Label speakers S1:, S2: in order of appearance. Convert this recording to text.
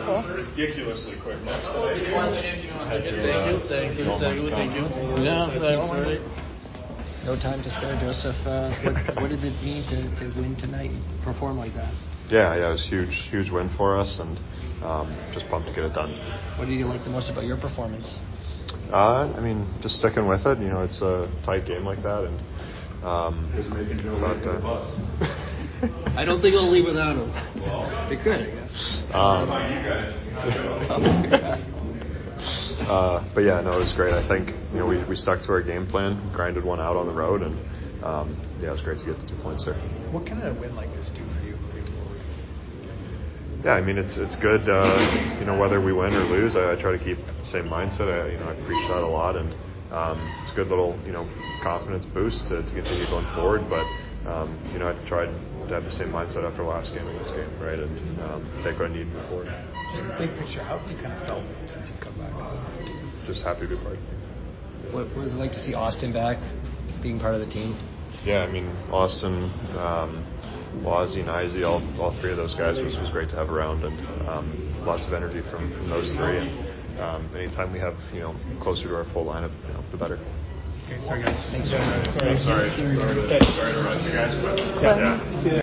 S1: cool.
S2: Ridiculously quick.
S3: Thank you. Yeah, thanks.
S4: No time to spare, Joseph. What did it mean to win tonight and perform like that?
S5: Yeah, it was huge win for us, and just pumped to get it done.
S4: What did you like the most about your performance?
S5: Just sticking with it. It's a tight game like that, and
S4: I don't think I'll leave without him. They could, I guess.
S5: But yeah, no, it was great. I think we stuck to our game plan, grinded one out on the road, and it was great to get the 2 points there.
S1: What can a win like this do for you moving forward?
S5: Yeah, it's good. Whether we win or lose, I try to keep the same mindset. I preach that a lot, and it's a good little confidence boost to continue going forward. But I tried to have the same mindset after last game in this game, right, and take what I need and move forward.
S1: Just a big picture, how have you kind of felt since you've come back?
S5: Just happy to be part of the team.
S4: What was it like to see Austin back, being part of the team?
S5: Yeah, Austin, Wazzy and Izzy, all three of those guys was great to have around, and lots of energy from those three. And anytime we have closer to our full lineup, the better.
S1: Okay, sorry guys.
S4: Thanks,
S2: Sorry to run you guys, but yeah.